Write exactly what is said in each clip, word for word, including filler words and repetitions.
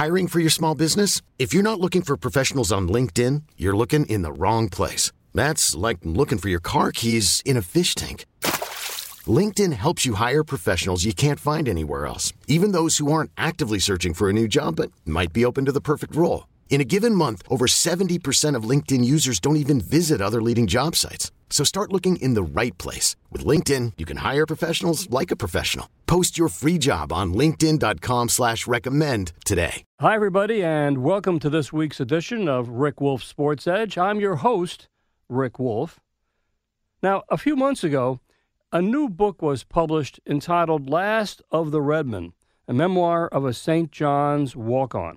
Hiring for your small business? If you're not looking for professionals on LinkedIn, you're looking in the wrong place. That's like looking for your car keys in a fish tank. LinkedIn helps you hire professionals you can't find anywhere else, even those who aren't actively searching for a new job but might be open to the perfect role. In a given month, over seventy percent of LinkedIn users don't even visit other leading job sites. So start looking in the right place. With LinkedIn, you can hire professionals like a professional. Post your free job on linkedin.com slash recommend today. Hi, everybody, and welcome to this week's edition of Rick Wolf Sports Edge. I'm your host, Rick Wolf. Now, a few months ago, a new book was published entitled Last of the Redmen, a memoir of a Saint John's walk-on.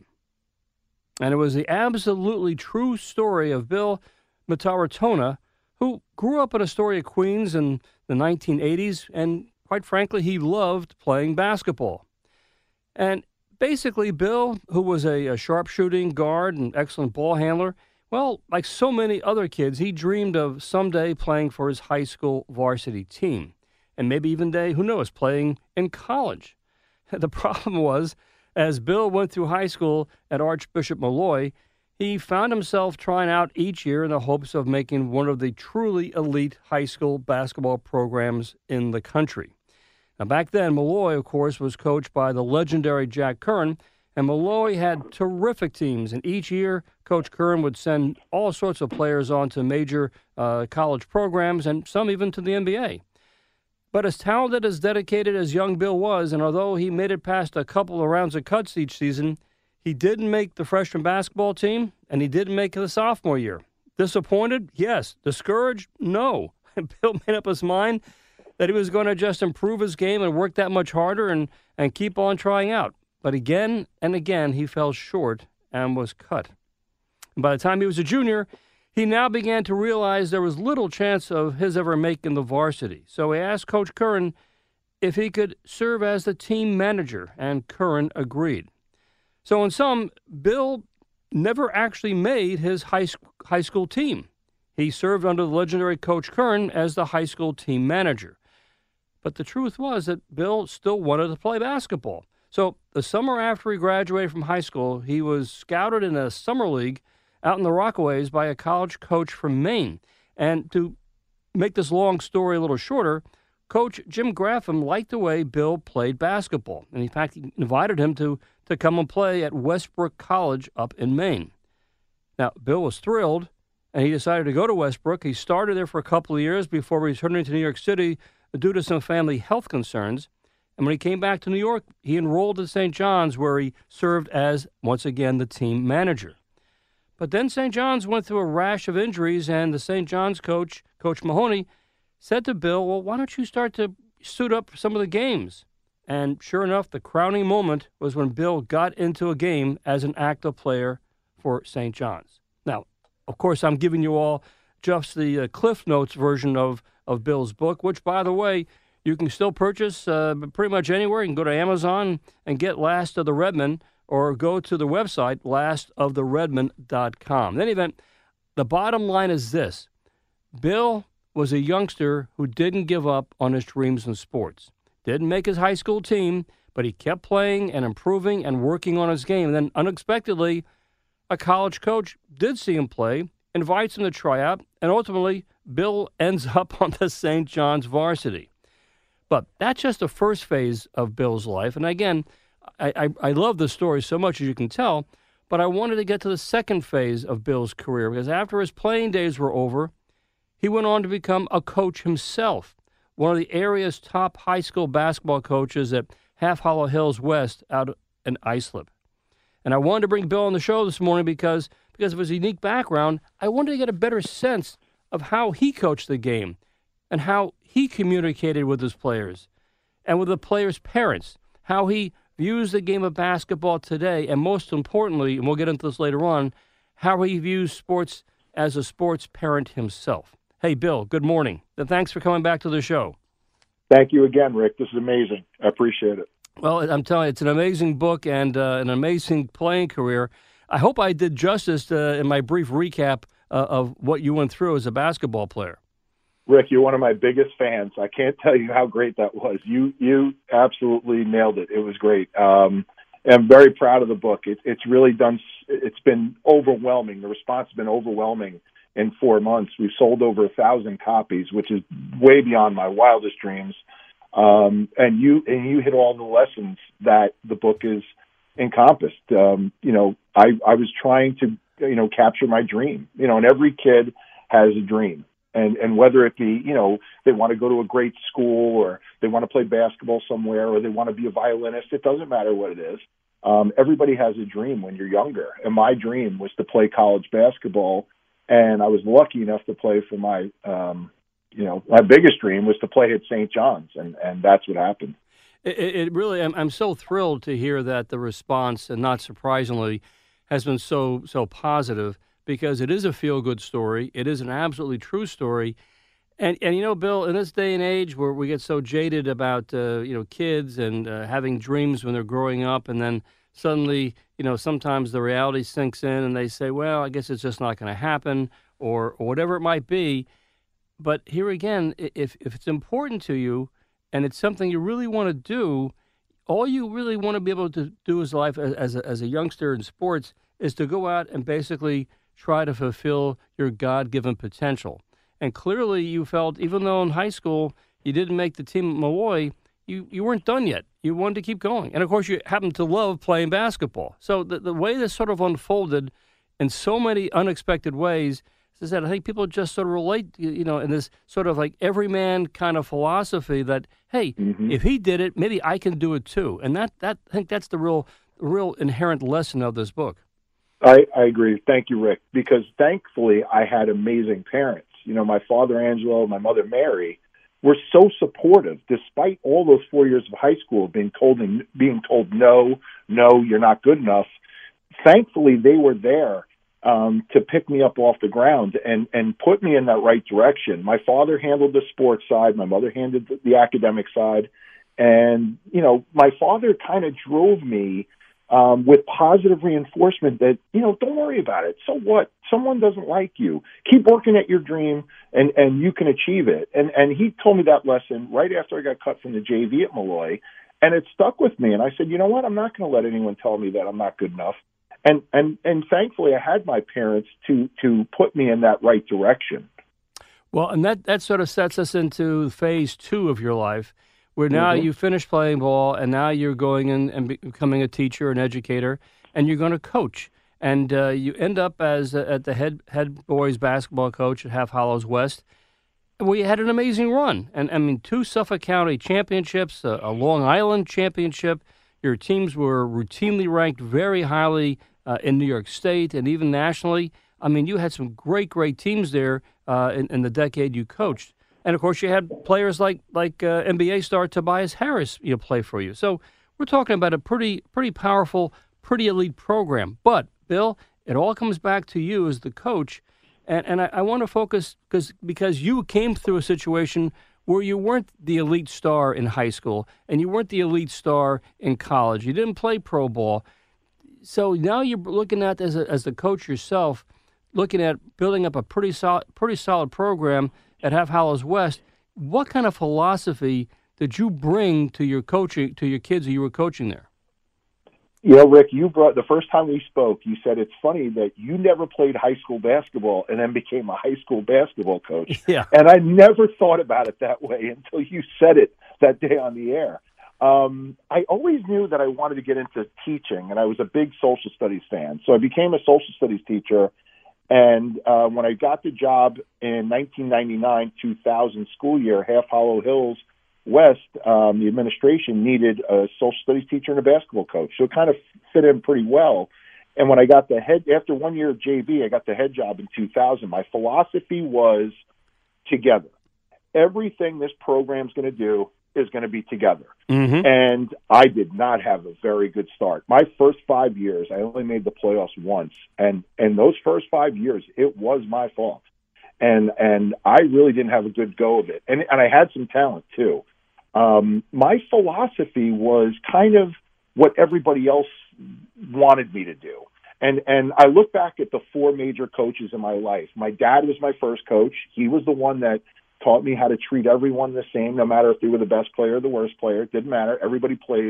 And it was the absolutely true story of Bill Mataratona, who grew up in Astoria, Queens in the nineteen eighties, and quite frankly, he loved playing basketball. And basically, Bill, who was a, a sharpshooting guard and excellent ball handler, well, like so many other kids, he dreamed of someday playing for his high school varsity team, and maybe even day, who knows, playing in college. The problem was, as Bill went through high school at Archbishop Molloy, he found himself trying out each year in the hopes of making one of the truly elite high school basketball programs in the country. Now, back then, Molloy, of course, was coached by the legendary Jack Curran, and Molloy had terrific teams. And each year, Coach Curran would send all sorts of players on to major uh, college programs, and some even to the N B A. But as talented, as dedicated as young Bill was, and although he made it past a couple of rounds of cuts each season, he didn't make the freshman basketball team, and he didn't make the sophomore year. Disappointed? Yes. Discouraged? No. Bill made up his mind that he was going to just improve his game and work that much harder and, and keep on trying out. But again and again, he fell short and was cut. And by the time he was a junior, he now began to realize there was little chance of his ever making the varsity. So he asked Coach Curran if he could serve as the team manager, and Curran agreed. So in sum, Bill never actually made his high, high school team. He served under the legendary Coach Curran as the high school team manager. But the truth was that Bill still wanted to play basketball. So the summer after he graduated from high school, he was scouted in a summer league out in the Rockaways by a college coach from Maine. And to make this long story a little shorter, Coach Jim Graffam liked the way Bill played basketball. And in fact, he invited him to, to come and play at Westbrook College up in Maine. Now, Bill was thrilled, and he decided to go to Westbrook. He started there for a couple of years before returning to New York City due to some family health concerns. And when he came back to New York, he enrolled at Saint John's, where he served as, once again, the team manager. But then Saint John's went through a rash of injuries, and the Saint John's coach, Coach Mahoney, said to Bill, well, why don't you start to suit up for some of the games? And sure enough, the crowning moment was when Bill got into a game as an active player for Saint John's. Now, of course, I'm giving you all just the uh, Cliff Notes version of, of Bill's book, which, by the way, you can still purchase uh, pretty much anywhere. You can go to Amazon and get Last of the Redmen, or go to the website, last of the redmen dot com. In any event, the bottom line is this. Bill was a youngster who didn't give up on his dreams in sports. Didn't make his high school team, but he kept playing and improving and working on his game. And then unexpectedly, a college coach did see him play, invites him to try out, and ultimately, Bill ends up on the Saint John's varsity. But that's just the first phase of Bill's life. And again, I, I, I love the story so much, as you can tell, but I wanted to get to the second phase of Bill's career, because after his playing days were over, he went on to become a coach himself, one of the area's top high school basketball coaches at Half Hollow Hills West out in Islip. And I wanted to bring Bill on the show this morning because, because of his unique background. I wanted to get a better sense of how he coached the game and how he communicated with his players and with the players' parents, how he views the game of basketball today, and most importantly, and we'll get into this later on, how he views sports as a sports parent himself. Hey, Bill, good morning. And thanks for coming back to the show. Thank you again, Rick. This is amazing. I appreciate it. Well, I'm telling you, it's an amazing book and uh, an amazing playing career. I hope I did justice uh, in my brief recap uh, of what you went through as a basketball player. Rick, you're one of my biggest fans. I can't tell you how great that was. You you absolutely nailed it. It was great. Um, I'm very proud of the book. It, it's really done. It's been overwhelming. The response has been overwhelming in four months. We've sold over a thousand copies, which is way beyond my wildest dreams. Um, and you and you hit all the lessons that the book is encompassed. Um, you know, I, I was trying to, you know, capture my dream. You know, and every kid has a dream. And and whether it be, you know, they want to go to a great school, or they want to play basketball somewhere, or they want to be a violinist, it doesn't matter what it is. Um, everybody has a dream when you're younger. And my dream was to play college basketball. And I was lucky enough to play for my, um, you know, my biggest dream was to play at Saint John's. And, and that's what happened. It, it really, I'm, I'm so thrilled to hear that the response, and not surprisingly, has been so, so positive. Because it is a feel-good story. It is an absolutely true story. And, and you know, Bill, in this day and age where we get so jaded about, uh, you know, kids and uh, having dreams when they're growing up, and then suddenly, you know, sometimes the reality sinks in and they say, well, I guess it's just not going to happen, or, or whatever it might be. But here again, if, if it's important to you and it's something you really want to do, all you really want to be able to do as life as, as, a, as a youngster in sports is to go out and basically try to fulfill your God-given potential. And clearly you felt, even though in high school you didn't make the team at Molloy, you, you weren't done yet. You wanted to keep going. And, of course, you happen to love playing basketball. So the, the way this sort of unfolded in so many unexpected ways is that I think people just sort of relate, you know, in this sort of like everyman kind of philosophy that, hey, mm-hmm. if he did it, maybe I can do it too. And that, that I think that's the real, real inherent lesson of this book. I, I agree. Thank you, Rick, because thankfully I had amazing parents. You know, my father, Angelo, my mother, Mary, were so supportive, despite all those four years of high school being told, being told, no, no, you're not good enough. Thankfully, they were there um, to pick me up off the ground and, and put me in that right direction. My father handled the sports side. My mother handled the, the academic side. And, you know, my father kind of drove me Um, with positive reinforcement that, you know, don't worry about it. So what? Someone doesn't like you. Keep working at your dream, and, and you can achieve it. And and he told me that lesson right after I got cut from the J V at Molloy, and it stuck with me. And I said, you know what? I'm not going to let anyone tell me that I'm not good enough. And and and thankfully, I had my parents to to put me in that right direction. Well, and that, that sort of sets us into phase two of your life, where now mm-hmm. you finished playing ball, and now you're going in and becoming a teacher, an educator, and you're going to coach. And uh, you end up as uh, at the head head boys basketball coach at Half Hollows West, where you had an amazing run. And, I mean, two Suffolk County championships, a, a Long Island championship. Your teams were routinely ranked very highly uh, in New York State and even nationally. I mean, you had some great, great teams there uh, in, in the decade you coached. And, of course, you had players like like uh, N B A star Tobias Harris, you know, play for you. So we're talking about a pretty pretty powerful, pretty elite program. But, Bill, it all comes back to you as the coach. And, and I, I want to focus because because you came through a situation where you weren't the elite star in high school and you weren't the elite star in college. You didn't play pro ball. So now you're looking at, as, a, as the coach yourself, looking at building up a pretty solid, pretty solid program at Half Hollows West. What kind of philosophy did you bring to your coaching, to your kids who you were coaching there? You know, Rick, you brought, the first time we spoke, you said it's funny that you never played high school basketball and then became a high school basketball coach. Yeah. And I never thought about it that way until you said it that day on the air. Um, I always knew that I wanted to get into teaching, and I was a big social studies fan. So I became a social studies teacher. And uh, when I got the job in nineteen ninety-nine two thousand school year, Half Hollow Hills West, um, the administration needed a social studies teacher and a basketball coach. So it kind of fit in pretty well. And when I got the head, after one year of J V, I got the head job in two thousand. My philosophy was together. Everything this program's going to do is going to be together. Mm-hmm. And I did not have a very good start. My first five years, I only made the playoffs once. And and those first five years, it was my fault. And and I really didn't have a good go of it. And, and I had some talent, too. Um, my philosophy was kind of what everybody else wanted me to do. And and I look back at the four major coaches in my life. My dad was my first coach. He was the one that taught me how to treat everyone the same, no matter if they were the best player or the worst player. It didn't matter. Everybody plays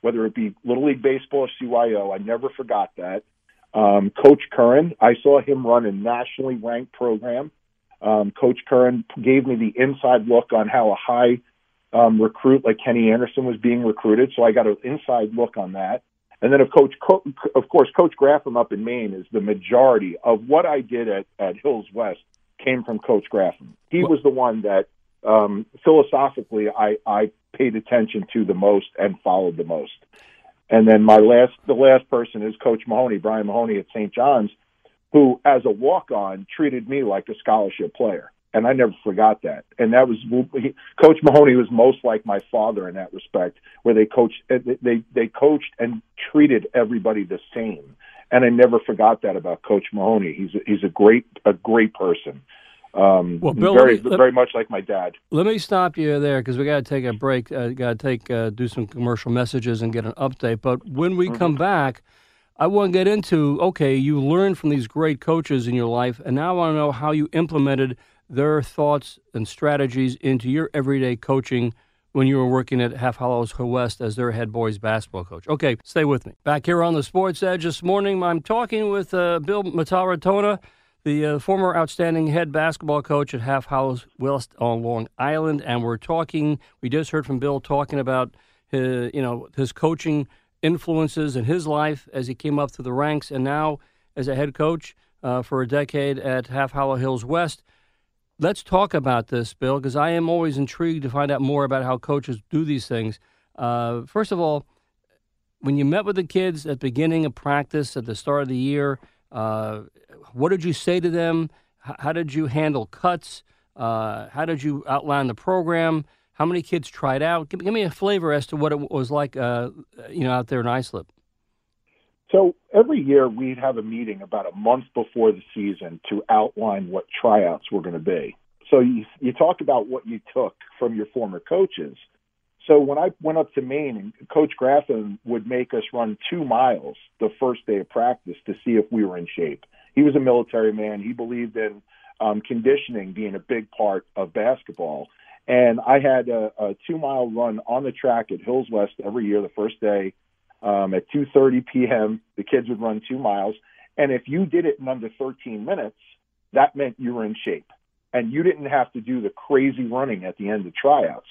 whether it be Little League Baseball or C Y O. I never forgot that. Um, Coach Curran, I saw him run a nationally ranked program. Um, Coach Curran gave me the inside look on how a high um, recruit like Kenny Anderson was being recruited, so I got an inside look on that. And then, of course, Co- of course, Coach Graffam up in Maine is the majority of what I did at, at Hills West came from Coach Graffam. He was the one that um, philosophically I, I paid attention to the most and followed the most. And then my last, the last person is Coach Mahoney, Brian Mahoney at Saint John's, who, as a walk-on, treated me like a scholarship player. And I never forgot that. And that was he, Coach Mahoney was most like my father in that respect, where they coached, they they coached and treated everybody the same. And I never forgot that about Coach Mahoney. He's a, he's a great a great person. Um, well, Bill, very me, let, very much like my dad. Let me stop you there because we got to take a break. Uh, got to take uh, do some commercial messages and get an update. But when we mm-hmm. come back, I want to get into okay, you learned from these great coaches in your life, and now I want to know how you implemented their thoughts and strategies into your everyday coaching when you were working at Half Hollows West as their head boys basketball coach. Okay, stay with me. Back here on the Sports Edge this morning, I'm talking with uh, Bill Mataratona, the uh, former outstanding head basketball coach at Half Hollows West on Long Island, and we're talking, we just heard from Bill talking about his, you know, his coaching influences in his life as he came up through the ranks, and now as a head coach uh, for a decade at Half Hollow Hills West. Let's talk about this, Bill, because I am always intrigued to find out more about how coaches do these things. Uh, first of all, when you met with the kids at the beginning of practice, at the start of the year, uh, what did you say to them? H- how did you handle cuts? Uh, how did you outline the program? How many kids tried out? Give, give me a flavor as to what it was like, uh, you know, out there in Islip. So every year we'd have a meeting about a month before the season to outline what tryouts were going to be. So you, you talk about what you took from your former coaches. So when I went up to Maine, Coach Graffam would make us run two miles the first day of practice to see if we were in shape. He was a military man. He believed in um, conditioning being a big part of basketball. And I had a, a two-mile run on the track at Hills West every year the first day. Um, at two thirty p.m., the kids would run two miles. And if you did it in under thirteen minutes, that meant you were in shape. And you didn't have to do the crazy running at the end of tryouts.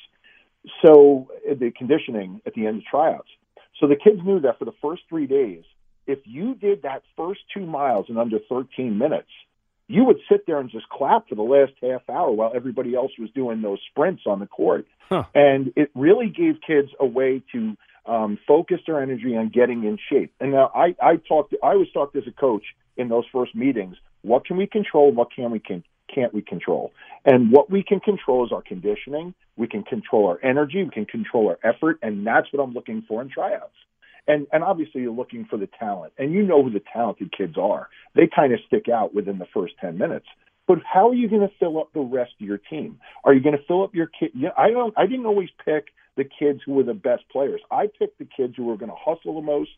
So the conditioning at the end of tryouts. So the kids knew that for the first three days, if you did that first two miles in under thirteen minutes, you would sit there and just clap for the last half hour while everybody else was doing those sprints on the court. Huh. And it really gave kids a way to um, focus their energy on getting in shape. And now I, I talked, I was talked as a coach in those first meetings. What can we control? What can we can, can't we control? And what we can control is our conditioning. We can control our energy. We can control our effort. And that's what I'm looking for in tryouts. And, and obviously you're looking for the talent. And you know who the talented kids are. They kind of stick out within the first ten minutes. But how are you going to fill up the rest of your team? Are you going to fill up your kid? Yeah, I don't. I didn't always pick the kids who were the best players. I picked the kids who were going to hustle the most.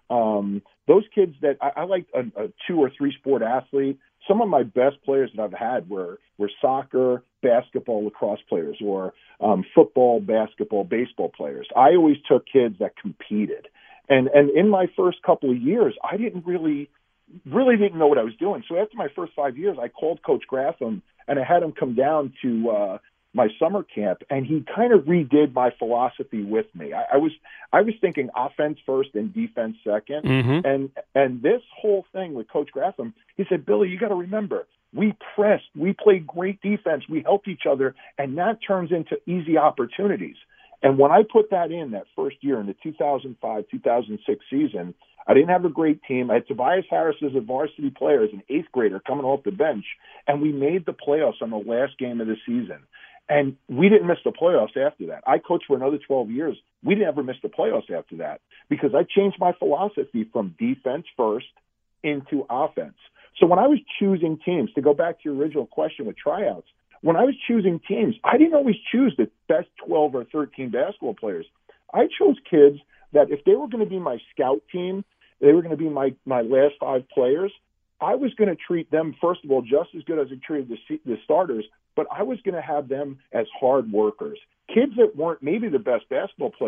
Um, those kids that I, I liked a, a two or three sport athlete. Some of my best players that I've had were were soccer, basketball, lacrosse players, or um, football, basketball, baseball players. I always took kids that competed. And and in my first couple of years, I didn't really, really didn't know what I was doing. So after my first five years, I called Coach Graffam, and I had him come down to uh, my summer camp, and he kind of redid my philosophy with me. I, I was I was thinking offense first and defense second. Mm-hmm. And and this whole thing with Coach Graffam, he said, Billy, you got to remember, we pressed, we played great defense, we helped each other, and that turns into easy opportunities. And when I put that in that first year in the two thousand five two thousand six season, I didn't have a great team. I had Tobias Harris as a varsity player, as an eighth grader coming off the bench, and we made the playoffs on the last game of the season. And we didn't miss the playoffs after that. I coached for another twelve years. We didn't ever miss the playoffs after that because I changed my philosophy from defense first into offense. So when I was choosing teams, to go back to your original question with tryouts, when I was choosing teams, I didn't always choose the best twelve or thirteen basketball players. I chose kids that if they were going to be my scout team, they were going to be my, my last five players, I was going to treat them, first of all, just as good as I treated the, the starters, but I was going to have them as hard workers. Kids that weren't maybe the best basketball players,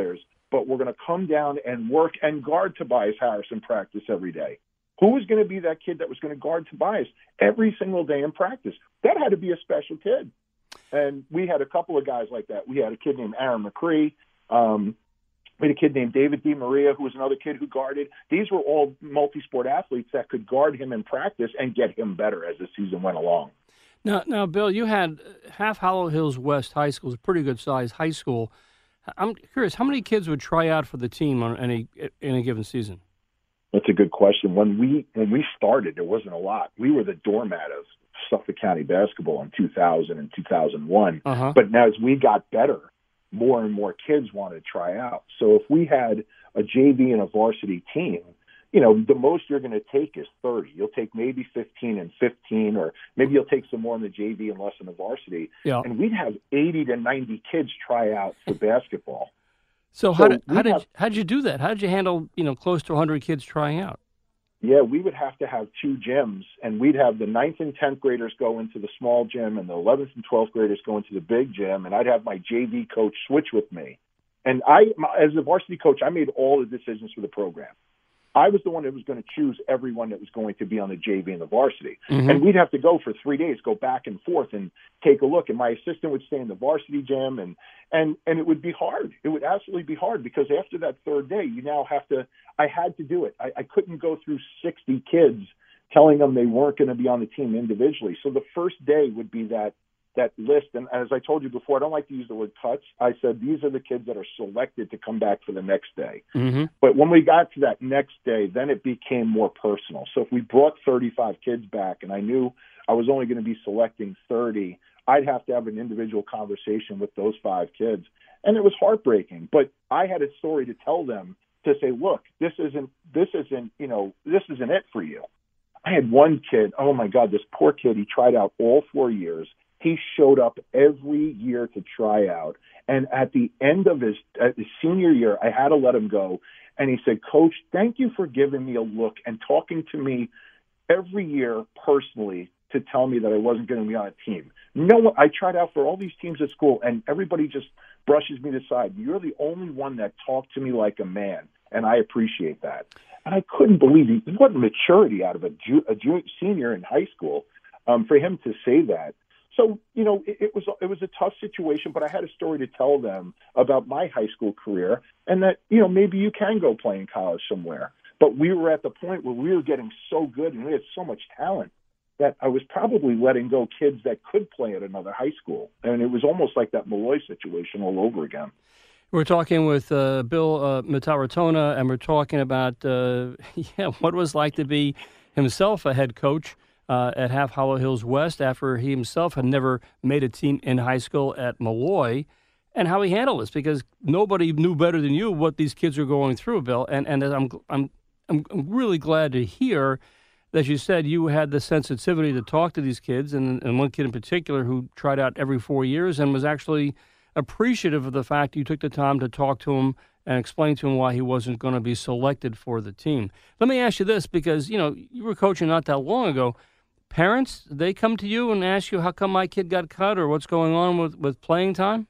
but we're going to come down and work and guard Tobias Harris in practice every day. Who was going to be that kid that was going to guard Tobias every single day in practice? That had to be a special kid. And we had a couple of guys like that. We had a kid named Aaron McCree. Um, we had a kid named David DiMaria, who was another kid who guarded. These were all multi-sport athletes that could guard him in practice and get him better as the season went along. Now, now, Bill, you had Half Hollow Hills West High School, is a pretty good-sized high school. I'm curious, how many kids would try out for the team on any in a given season? That's a good question. When we when we started, there wasn't a lot. We were the doormat of Suffolk County basketball in two thousand and two thousand one. Uh-huh. But now as we got better, more and more kids wanted to try out. So if we had a J V and a varsity team, you know, the most you're going to take is thirty. You'll take maybe fifteen and fifteen, or maybe you'll take some more in the J V and less in the varsity. Yeah. And we'd have eighty to ninety kids try out for basketball. So, so how did how did have, how did you do that? How did you handle, you know, close to one hundred kids trying out? Yeah, we would have to have two gyms, and we'd have the ninth and tenth graders go into the small gym, and the eleventh and twelfth graders go into the big gym, and I'd have my J V coach switch with me. And I, as a varsity coach, I made all the decisions for the program. I was the one that was going to choose everyone that was going to be on the J V and the varsity. Mm-hmm. And we'd have to go for three days, go back and forth and take a look. And my assistant would stay in the varsity gym, and, and, and it would be hard. It would absolutely be hard because after that third day, you now have to – I had to do it. I, I couldn't go through sixty kids telling them they weren't going to be on the team individually. So the first day would be that that list. And as I told you before, I don't like to use the word cuts. I said these are the kids that are selected to come back for the next day. Mm-hmm. But when we got to that next day, then it became more personal. So if we brought thirty-five kids back and I knew I was only going to be selecting thirty, I'd have to have an individual conversation with those five kids. And it was heartbreaking. But I had a story to tell them to say, look, this isn't, this isn't, you know, this isn't it for you. I had one kid, oh my God, this poor kid, he tried out all four years. He showed up every year to try out. And at the end of his, at his senior year, I had to let him go. And he said, Coach, thank you for giving me a look and talking to me every year personally to tell me that I wasn't going to be on a team. No one, I tried out for all these teams at school, and everybody just brushes me aside. You're the only one that talked to me like a man, and I appreciate that. And I couldn't believe it. What maturity out of a, ju- a ju- senior in high school um, for him to say that. So, you know, it, it was it was a tough situation, but I had a story to tell them about my high school career and that, you know, maybe you can go play in college somewhere. But we were at the point where we were getting so good and we had so much talent that I was probably letting go kids that could play at another high school. And it was almost like that Malloy situation all over again. We're talking with uh, Bill uh, Mataratona, and we're talking about uh, yeah, what it was like to be himself a head coach Uh, at Half Hollow Hills West after he himself had never made a team in high school at Malloy, and how he handled this, because nobody knew better than you what these kids are going through, Bill. And and I'm I'm I'm really glad to hear that you said you had the sensitivity to talk to these kids, and, and one kid in particular who tried out every four years and was actually appreciative of the fact you took the time to talk to him and explain to him why he wasn't going to be selected for the team. Let me ask you this, because, you know, you were coaching not that long ago. Parents, they come to you and ask you how come my kid got cut or what's going on with, with playing time?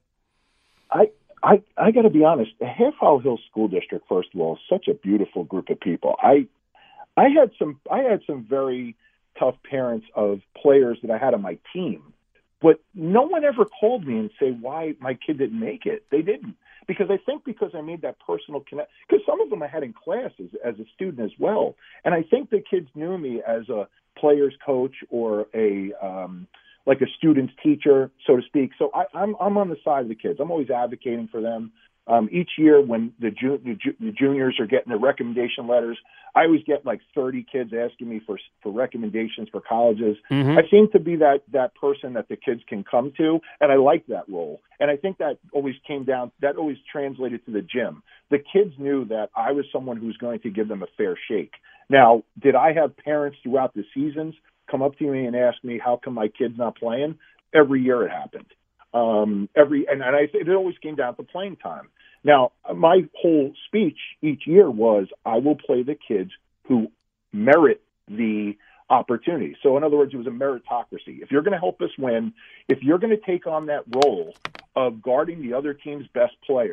I I, I got to be honest. The Half Hollow Hills School District, first of all, is such a beautiful group of people. I I had some I had some very tough parents of players that I had on my team, but no one ever called me and say why my kid didn't make it. They didn't, because I think because I made that personal connect. Because some of them I had in classes as a student as well, and I think the kids knew me as a player's coach or a um, like a student's teacher, so to speak. So I, I'm I'm on the side of the kids. I'm always advocating for them. Um, each year when the, ju- the, ju- the juniors are getting the recommendation letters, I always get like thirty kids asking me for for recommendations for colleges. Mm-hmm. I seem to be that that person that the kids can come to, and I like that role. And I think that always came down, that always translated to the gym. The kids knew that I was someone who was going to give them a fair shake. Now, did I have parents throughout the seasons come up to me and ask me, how come my kid's not playing? Every year it happened. Um, every and, and I, it always came down to playing time. Now, my whole speech each year was, I will play the kids who merit the opportunity. So, in other words, it was a meritocracy. If you're going to help us win, if you're going to take on that role of guarding the other team's best player,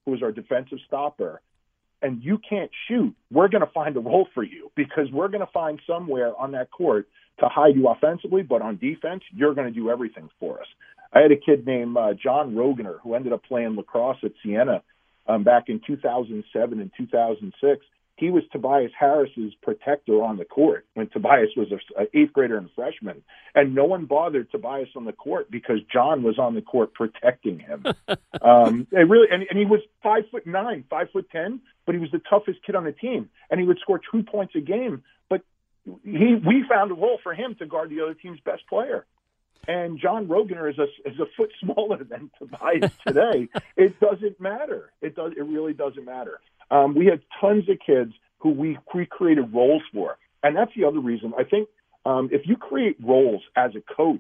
who was our defensive stopper, and you can't shoot, we're going to find a role for you because we're going to find somewhere on that court to hide you offensively, but on defense, you're going to do everything for us. I had a kid named uh, John Rogener who ended up playing lacrosse at Siena um, back in two thousand seven and two thousand six. He was Tobias Harris's protector on the court when Tobias was an eighth grader and a freshman. And no one bothered Tobias on the court because John was on the court protecting him. um, and really, and, and he was five foot nine, five foot ten, but he was the toughest kid on the team. And he would score two points a game. But he, we found a role for him to guard the other team's best player. And John Rogener is a, is a foot smaller than Tobias today. It doesn't matter. It does. It really doesn't matter. Um, we had tons of kids who we, we created roles for. And that's the other reason. I think um, if you create roles as a coach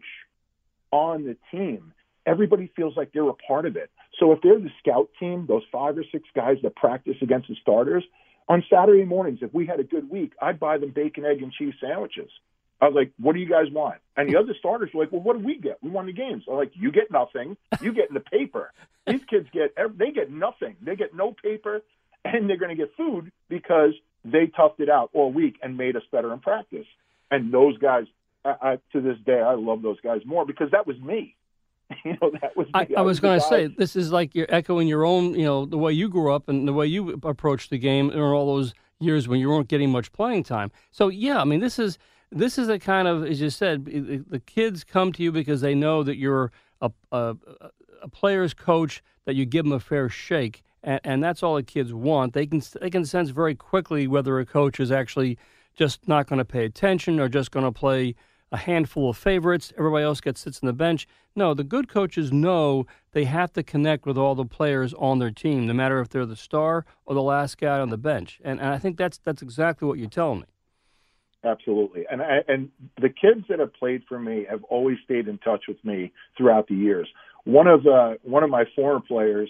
on the team, everybody feels like they're a part of it. So if they're the scout team, those five or six guys that practice against the starters, on Saturday mornings, if we had a good week, I'd buy them bacon, egg, and cheese sandwiches. I was like, what do you guys want? And the other starters were like, well, what do we get? We won the games. I'm like, you get nothing. You get in the paper. These kids get, they get nothing. They get no paper. And they're going to get food because they toughed it out all week and made us better in practice. And those guys, I, I, to this day, I love those guys more because that was me. You know, that was me. I, I, I was, was going to say, guy. this is like you're echoing your own, you know, the way you grew up and the way you approached the game in all those years when you weren't getting much playing time. So, yeah, I mean, this is this is a kind of, as you said, the kids come to you because they know that you're a, a, a player's coach, that you give them a fair shake. And, and that's all the kids want. They can they can sense very quickly whether a coach is actually just not going to pay attention or just going to play a handful of favorites. Everybody else gets sits on the bench. No, the good coaches know they have to connect with all the players on their team, no matter if they're the star or the last guy on the bench. And, and I think that's that's exactly what you're telling me. Absolutely. And I, and the kids that have played for me have always stayed in touch with me throughout the years. One of uh, one of my former players,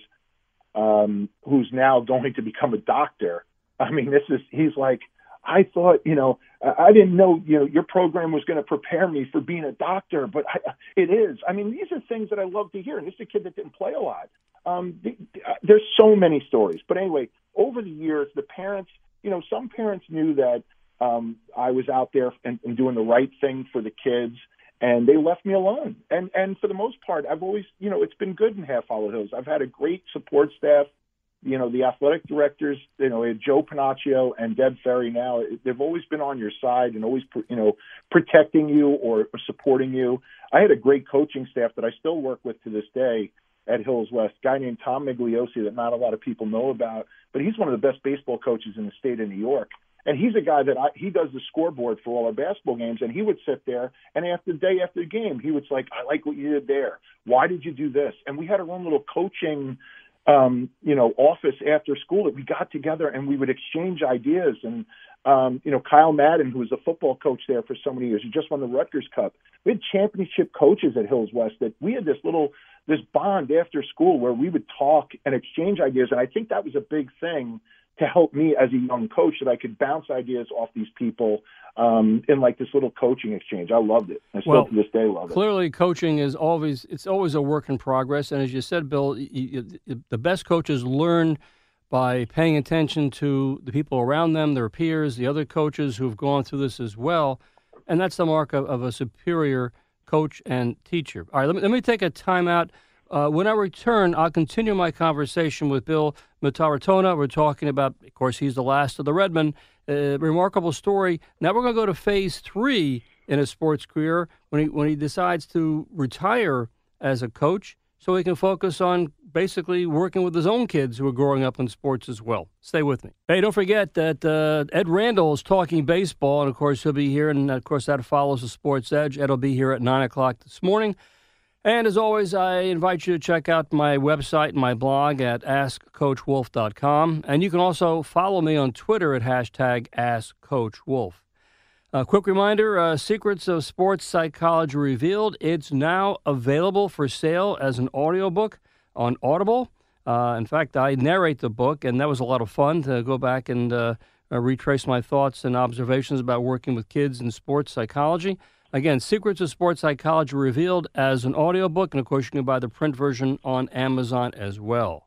Um, who's now going to become a doctor. I mean, this is, he's like, I thought, you know, I didn't know, you know, your program was going to prepare me for being a doctor, but I, it is. I mean, these are things that I love to hear. And this is a kid that didn't play a lot. Um, the, there's so many stories. But anyway, over the years, the parents, you know, some parents knew that um, I was out there and, and doing the right thing for the kids. And they left me alone. And and for the most part, I've always, you know, it's been good in Half Hollow Hills. I've had a great support staff. You know, the athletic directors, you know, Joe Panaccio and Deb Ferry now, they've always been on your side and always, you know, protecting you or, or supporting you. I had a great coaching staff that I still work with to this day at Hills West, a guy named Tom Migliosi that not a lot of people know about, but he's one of the best baseball coaches in the state of New York. And he's a guy that I, he does the scoreboard for all our basketball games, and he would sit there, and after day after game, he was like, I like what you did there. Why did you do this? And we had our own little coaching, um, you know, office after school that we got together, and we would exchange ideas. And, um, you know, Kyle Madden, who was a football coach there for so many years, he just won the Rutgers Cup. We had championship coaches at Hills West that we had this little, this bond after school where we would talk and exchange ideas, and I think that was a big thing to help me as a young coach, that I could bounce ideas off these people um, in like this little coaching exchange. I loved it. I still well, to this day love it. Clearly, coaching is always it's always a work in progress. And as you said, Bill, you, you, the best coaches learn by paying attention to the people around them, their peers, the other coaches who've gone through this as well. And that's the mark of, of a superior coach and teacher. All right, let me, let me take a timeout. Uh, when I return, I'll continue my conversation with Bill Mataratona. We're talking about, of course, he's the last of the Redmen. Uh, remarkable story. Now we're going to go to phase three in his sports career when he when he decides to retire as a coach so he can focus on basically working with his own kids who are growing up in sports as well. Stay with me. Hey, don't forget that uh, Ed Randall is talking baseball, and, of course, he'll be here, and, of course, that follows the Sports Edge. Ed will be here at nine o'clock this morning. And as always, I invite you to check out my website and my blog at ask coach wolf dot com. And you can also follow me on Twitter at hashtag ask coach wolf. A quick reminder, uh, Secrets of Sports Psychology Revealed. It's now available for sale as an audiobook on Audible. Uh, in fact, I narrate the book, and that was a lot of fun to go back and uh, uh, retrace my thoughts and observations about working with kids in sports psychology. Again, Secrets of Sports Psychology Revealed as an audiobook, and of course you can buy the print version on Amazon as well.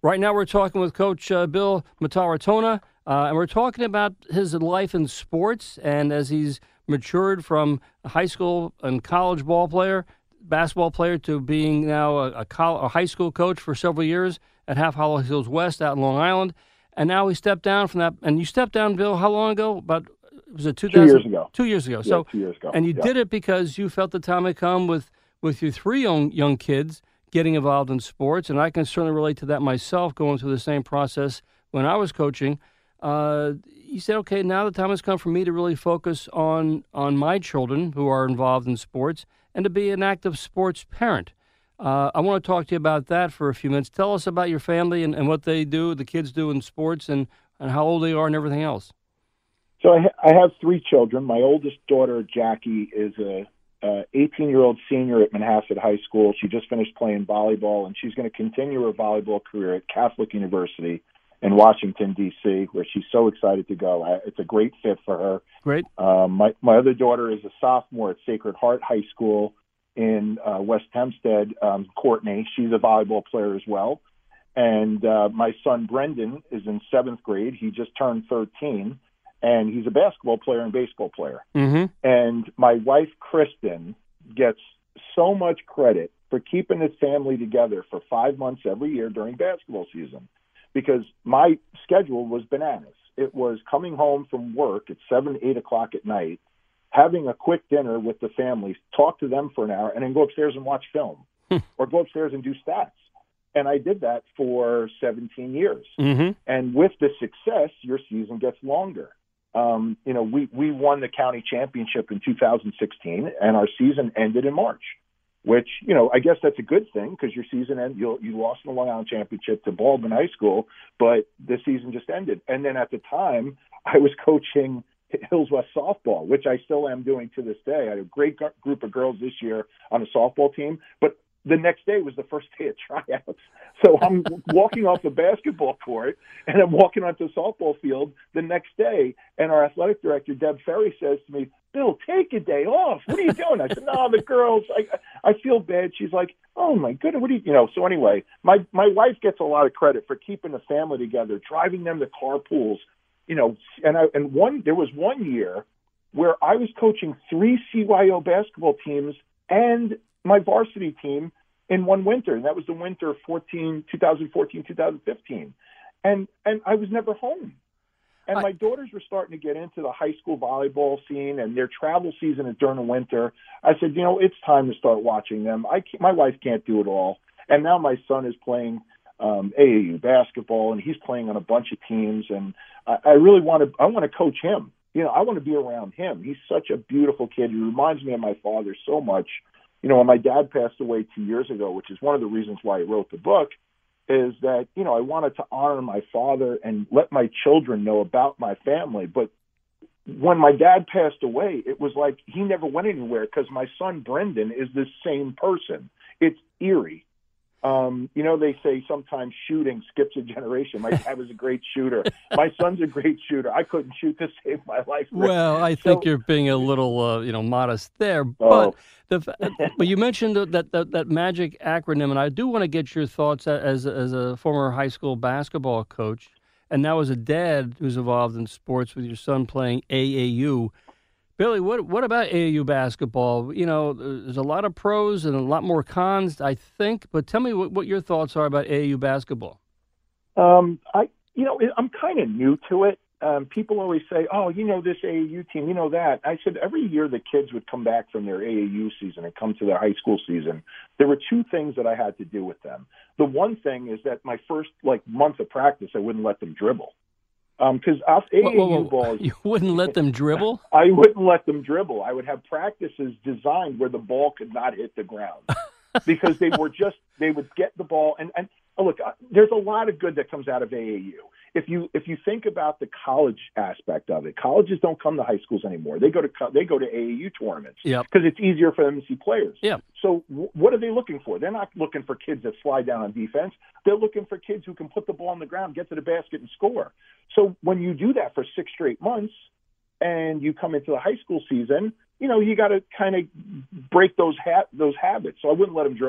Right now we're talking with Coach uh, Bill Mataratona, uh, and we're talking about his life in sports, and as he's matured from a high school and college ball player, basketball player, to being now a, a, college, a high school coach for several years at Half Hollow Hills West out in Long Island, and now he stepped down from that. And you stepped down, Bill, how long ago? About was it two thousand? Two years ago. Two years ago. Yeah, so two years ago. And you yeah. did it because you felt the time had come with with your three young young kids getting involved in sports, and I can certainly relate to that myself, going through the same process when I was coaching. Uh, you said, okay, now the time has come for me to really focus on on my children who are involved in sports and to be an active sports parent. Uh, I want to talk to you about that for a few minutes. Tell us about your family and, and what they do, the kids do in sports, and, and how old they are and everything else. So I, ha- I have three children. My oldest daughter, Jackie, is a Uh, eighteen-year-old senior at Manhasset High School. She just finished playing volleyball, and she's going to continue her volleyball career at Catholic University in Washington, D C, where she's so excited to go. I, it's a great fit for her. Great. Um, my, my other daughter is a sophomore at Sacred Heart High School in uh, West Hempstead. Um, Courtney, she's a volleyball player as well. And uh, my son, Brendan, is in seventh grade. He just turned thirteen. And he's a basketball player and baseball player. Mm-hmm. And my wife, Kristen, gets so much credit for keeping his family together for five months every year during basketball season, because my schedule was bananas. It was coming home from work at seven, eight o'clock at night, having a quick dinner with the family, talk to them for an hour, and then go upstairs and watch film or go upstairs and do stats. And I did that for seventeen years. Mm-hmm. And with the success, your season gets longer. Um, you know, we, we won the county championship in two thousand sixteen, and our season ended in March, which, you know, I guess that's a good thing because your season ended, you, you lost in the Long Island Championship to Baldwin High School, but the season just ended. And then at the time, I was coaching Hills West softball, which I still am doing to this day. I had a great group of girls this year on a softball team, but the next day was the first day of tryouts. So I'm walking off the basketball court, and I'm walking onto the softball field the next day, and our athletic director, Deb Ferry, says to me, "Bill, take a day off. What are you doing?" I said, "No, the girls, I I feel bad." She's like, "Oh, my goodness, what do you, you know?" So anyway, my, my wife gets a lot of credit for keeping the family together, driving them to carpools, you know, and I, and one, there was one year where I was coaching three C Y O basketball teams and my varsity team in one winter, and that was the winter of fourteen, twenty fourteen, twenty fifteen. And and I was never home. And I, my daughters were starting to get into the high school volleyball scene, and their travel season is during the winter. I said, you know, it's time to start watching them. I can't, my wife can't do it all. And now my son is playing um, A A U basketball, and he's playing on a bunch of teams, and I, I really want to I want to coach him. You know, I want to be around him. He's such a beautiful kid. He reminds me of my father so much. You know, when my dad passed away two years ago, which is one of the reasons why I wrote the book, is that, you know, I wanted to honor my father and let my children know about my family. But when my dad passed away, it was like he never went anywhere because my son, Brendan, is the same person. It's eerie. Um, you know, they say sometimes shooting skips a generation. My dad was a great shooter. My son's a great shooter. I couldn't shoot to save my life. Well, I think so, you're being a little, uh, you know, modest there. Oh. But the, but you mentioned that, that that magic acronym, and I do want to get your thoughts as as a former high school basketball coach, and now as a dad who's involved in sports with your son playing A A U. Billy, what what about A A U basketball? You know, there's a lot of pros and a lot more cons, I think. But tell me what, what your thoughts are about A A U basketball. Um, I, you know, I'm kind of new to it. Um, people always say, "Oh, you know this A A U team, you know that." I said every year the kids would come back from their A A U season and come to their high school season. There were two things that I had to do with them. The one thing is that my first like month of practice, I wouldn't let them dribble. Because um, A A U whoa, whoa, whoa. balls, you wouldn't let them dribble? I wouldn't let them dribble. I would have practices designed where the ball could not hit the ground because they were just they would get the ball and and oh, look, there's a lot of good that comes out of A A U. If you if you think about the college aspect of it, colleges don't come to high schools anymore. They go to they go to A A U tournaments because yep. it's easier for them to see players. Yeah. So w- what are they looking for? They're not looking for kids that slide down on defense. They're looking for kids who can put the ball on the ground, get to the basket, and score. So when you do that for six straight months, and you come into the high school season, you know you got to kind of break those ha- those habits. So I wouldn't let them dribble.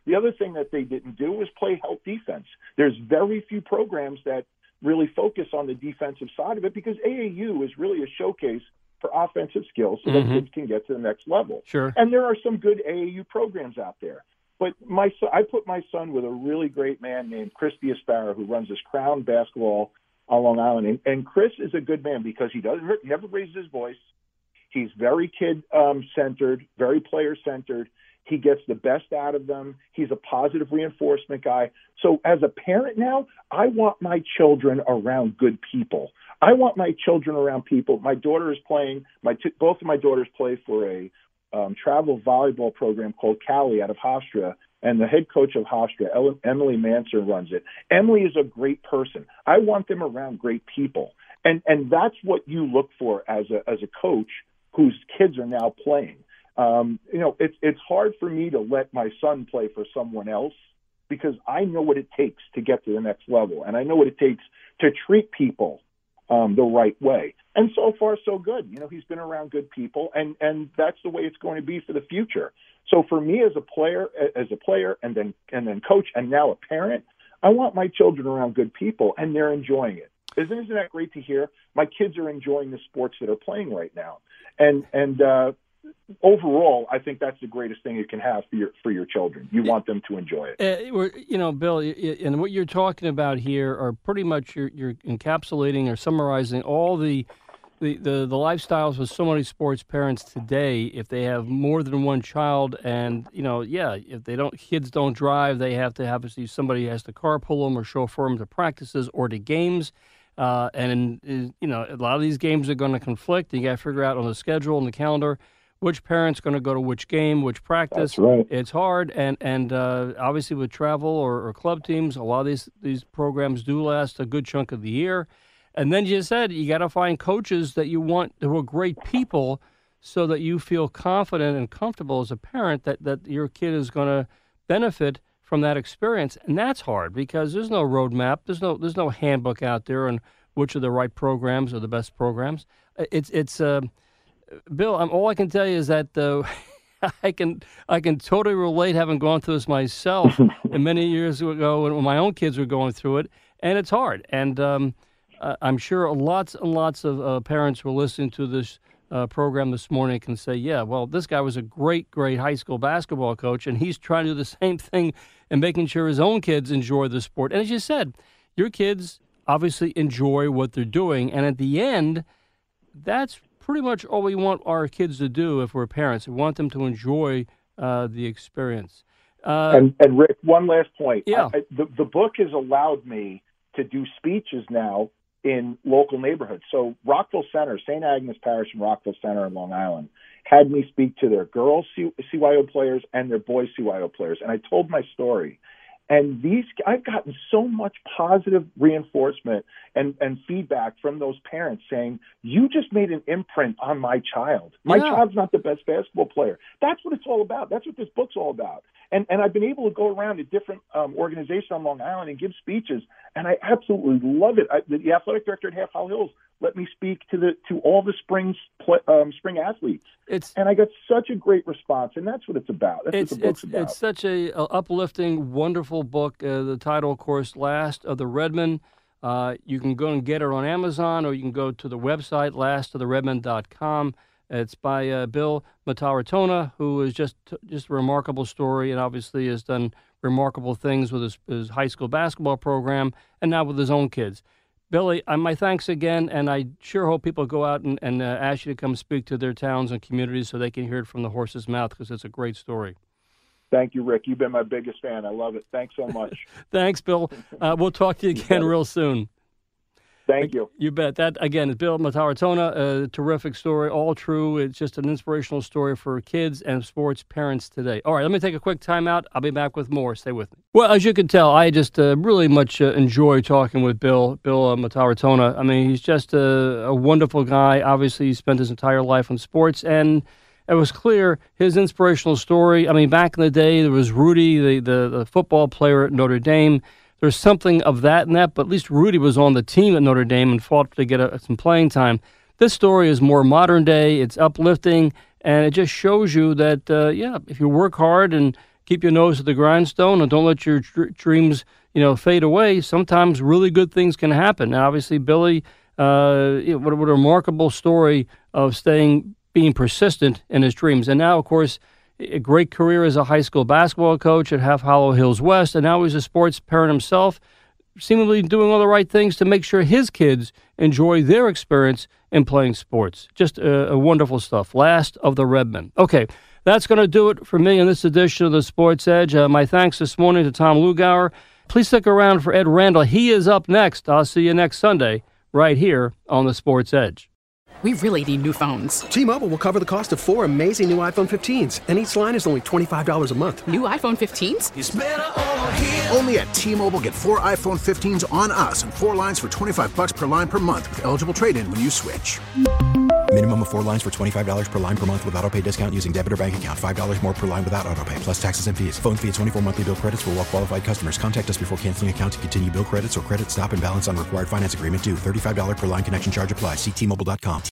The other thing that they didn't do was play help defense. There's very few programs that really focus on the defensive side of it because A A U is really a showcase for offensive skills so mm-hmm. that kids can get to the next level. Sure. And there are some good A A U programs out there. But my son, I put my son with a really great man named Chris Diaspara, who runs this Crown Basketball on Long Island. And, and Chris is a good man because he doesn't he never raises his voice. He's very kid-centered, um, very player-centered. He gets the best out of them. He's a positive reinforcement guy. So as a parent now, I want my children around good people. I want my children around people. My daughter is playing, my t- both of my daughters play for a um, travel volleyball program called Cali out of Hofstra, and the head coach of Hofstra, Ellen, Emily Manser, runs it. Emily is a great person. I want them around great people. And and that's what you look for as a as a coach whose kids are now playing. Um, you know, it's it's hard for me to let my son play for someone else because I know what it takes to get to the next level, and I know what it takes to treat people um, the right way. And so far, so good. You know, he's been around good people, and, and that's the way it's going to be for the future. So for me as a player, as a player, and then and then coach, and now a parent, I want my children around good people, and they're enjoying it. Isn't isn't that great to hear? My kids are enjoying the sports that are playing right now, and and uh, overall, I think that's the greatest thing you can have for your for your children. You want them to enjoy it. Uh, you know, Bill, and what you're talking about here are pretty much you're, you're encapsulating or summarizing all the, the the the lifestyles of so many sports parents today. If they have more than one child, and you know, yeah, if they don't, kids don't drive, they have to have somebody has to carpool them or chauffeur them to practices or to games. Uh, and you know, a lot of these games are going to conflict. You got to figure out on the schedule and the calendar which parent's going to go to which game, which practice. That's right. It's hard, and and uh, obviously with travel or, or club teams, a lot of these these programs do last a good chunk of the year. And then you said you got to find coaches that you want who are great people, so that you feel confident and comfortable as a parent that that your kid is going to benefit from that experience. And that's hard because there's no roadmap, there's no there's no handbook out there on which are the right programs or the best programs. It's it's. Uh, Bill, I'm, all I can tell you is that uh, I can I can totally relate, having gone through this myself and many years ago when my own kids were going through it, and it's hard. And um, uh, I'm sure lots and lots of uh, parents who are listening to this uh, program this morning can say, yeah, well, this guy was a great, great high school basketball coach, and he's trying to do the same thing and making sure his own kids enjoy the sport. And as you said, your kids obviously enjoy what they're doing, and at the end, that's pretty much all we want our kids to do if we're parents. We want them to enjoy uh, the experience. Uh, and, and Rick, one last point. Yeah. I, I, the, the book has allowed me to do speeches now in local neighborhoods. So Rockville Center, Saint Agnes Parish in Rockville Center in Long Island, had me speak to their girls C Y O players and their boys C Y O players. And I told my story. And these, I've gotten so much positive reinforcement and, and feedback from those parents saying, you just made an imprint on my child. My yeah. child's not the best basketball player. That's what it's all about. That's what this book's all about. And and I've been able to go around to different um, organizations on Long Island and give speeches, and I absolutely love it. I, the athletic director at Half Hall Hills let me speak to the to all the spring um, spring athletes, it's, and I got such a great response. And that's what it's about. That's it's, what the book's it's, about. It's such a, a uplifting, wonderful book. Uh, the title, of course, Last of the Redmen. Uh, you can go and get it on Amazon, or you can go to the website, last of the redmen dot com. It's by uh, Bill Mataratona, who is just just a remarkable story and obviously has done remarkable things with his, his high school basketball program and now with his own kids. Billy, uh, my thanks again, and I sure hope people go out and, and uh, ask you to come speak to their towns and communities so they can hear it from the horse's mouth, because it's a great story. Thank you, Rick. You've been my biggest fan. I love it. Thanks so much. Thanks, Bill. Uh, we'll talk to you again real soon. Thank you. You bet. That, again, is Bill Mataratona. A terrific story, all true. It's just an inspirational story for kids and sports parents today. All right, let me take a quick time out. I'll be back with more. Stay with me. Well, as you can tell, I just uh, really much uh, enjoy talking with Bill, Bill uh, Mataratona. I mean, he's just a, a wonderful guy. Obviously, he spent his entire life on sports, and it was clear his inspirational story. I mean, back in the day, there was Rudy, the, the, the football player at Notre Dame. There's something of that in that, but at least Rudy was on the team at Notre Dame and fought to get a, some playing time. This story is more modern day. It's uplifting, and it just shows you that, uh, yeah, if you work hard and keep your nose to the grindstone and don't let your dr- dreams, you know, fade away. Sometimes really good things can happen. Now, obviously, Billy, uh, you know, what, what a remarkable story of staying, being persistent in his dreams. And now, of course, a great career as a high school basketball coach at Half Hollow Hills West, and now he's a sports parent himself, seemingly doing all the right things to make sure his kids enjoy their experience in playing sports. Just uh, a wonderful stuff. Last of the Redmen. Okay, that's going to do it for me in this edition of the Sports Edge. Uh, my thanks this morning to Tom Lugauer. Please stick around for Ed Randall. He is up next. I'll see you next Sunday right here on the Sports Edge. We really need new phones. T-Mobile will cover the cost of four amazing new iPhone fifteens, and each line is only twenty-five dollars a month. New iPhone fifteens? It's better over here. Only at T-Mobile, get four iPhone fifteens on us and four lines for twenty-five dollars per line per month with eligible trade-in when you switch. Minimum of four lines for twenty-five dollars per line per month with autopay discount using debit or bank account. five dollars more per line without autopay, plus taxes and fees. Phone fee at twenty-four monthly bill credits for well-qualified customers. Contact us before canceling account to continue bill credits or credit stop and balance on required finance agreement due. thirty-five dollars per line connection charge applies. See T Mobile dot com.